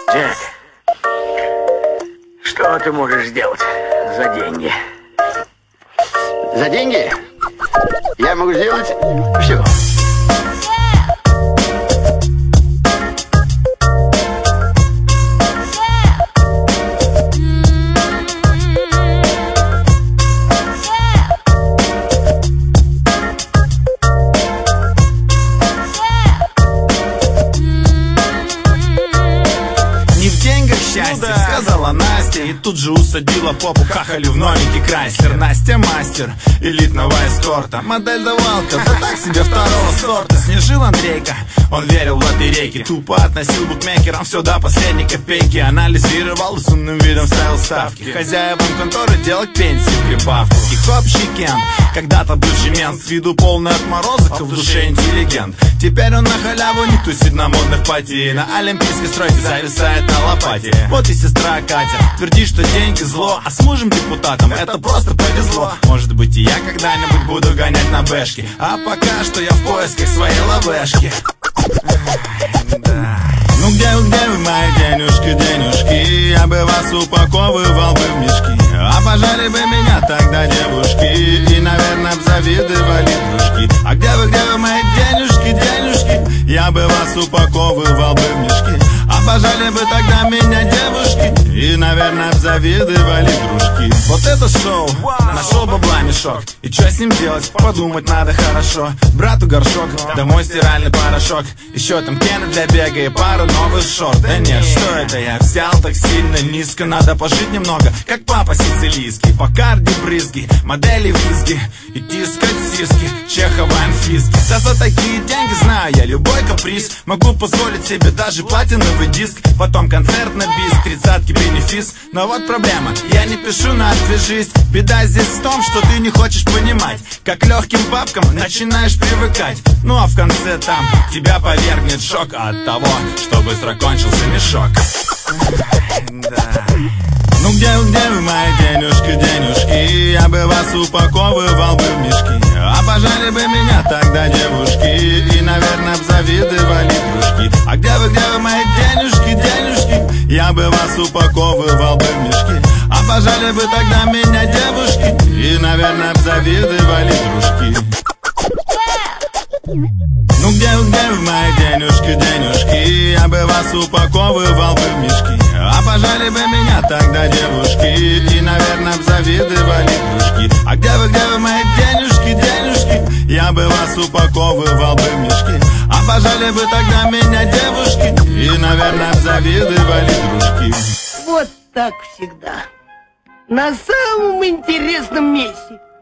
Джек, что ты можешь сделать за деньги? За деньги я могу сделать все. Счастье, сказала Настя, и тут же усадила попу хахалю в новенький Крайслер. Настя мастер элитного эскорта, модель давалка, да так себе второго сорта. Снежил Андрейка, он верил в лотерейки, тупо относил букмекерам все до последней копейки. Анализировал и с умным видом ставил ставки, хозяевам конторы делать пенсии в прибавку. Хип-хоп Кент, когда-то бывший мент, с виду полный отморозок, в душе интеллигент. Теперь он на халяву не тусит на модных пати, на олимпийской стройке зависает на лопате. Вот и сестра Катя твердит, что деньги зло, а с мужем депутатом это просто повезло. Может быть и я когда-нибудь буду гонять на бэшки, а пока что я в поисках своей лавешки. Ну где вы, мои денежки, денежки? Я бы вас упаковывал бы в мешки. А пожали бы меня тогда девушки, и, наверное, б завидовали дружки. А где вы, мои денежки, денежки? Я бы вас упаковывал бы в мешки. А пожали бы тогда меня девушки, и, наверное, б завидовали дружки. Вот это шоу, нашел бабла мешок, и что с ним делать, подумать надо хорошо. Брату горшок, домой стиральный порошок, еще там пена для бега и пару новых шорт. Да нет, что это я взял так сильно низко? Надо пожить немного, как папа сицилийский. По карде брызги, модели визги и тискать сиски, Чехова анфиски. Да за такие деньги знаю я любой каприз, могу позволить себе даже платиновый диск. Потом концерт на бис, 30-ки бенефис. Но вот проблема, я не пишу на «Отвяжись». Беда здесь в том, что ты не хочешь понимать, как легким бабкам начинаешь привыкать. Ну а в конце там тебя повергнет шок от того, что быстро кончился мешок. Ну где вы, мои денежки, денежки? Я бы вас упаковывал бы в мешки. А пожали бы меня тогда девушки, и, наверное, б завидовали дружки. А где вы, мои денежки, денежки? Я бы вас упаковывал бы в мешки. А пожали бы тогда меня девушки, и, наверное, б завидовали дружки. Ну где вы, мои денежки, денежки? Я бы вас упаковывал бы в мешки. А пожали бы меня тогда девушки, и, наверное, б завидовали дружки. А где вы, мои денежки, денежки? Я бы вас упаковывал бы в мешки. А пожали бы тогда меня девушки, и, наверное, б завидовали дружки. Вот так всегда. На самом интересном месте.